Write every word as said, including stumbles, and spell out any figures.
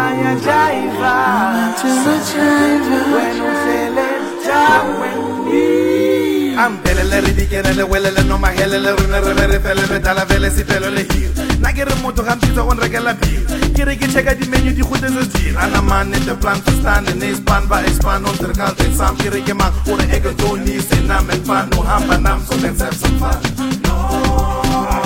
maya jaiva when uhlele jaweni ampelele re dikenele welele no mahelele rona re re fele re dala vele sipelo le hir na ke re motho ga mpitsa go nrekela beer ke re ke checka di menu di khotse tse ana man the plan to stand and expand by expand on the country sam ke re ke ma gore ego to ni se na me fan no hamba nam so let's have some fun no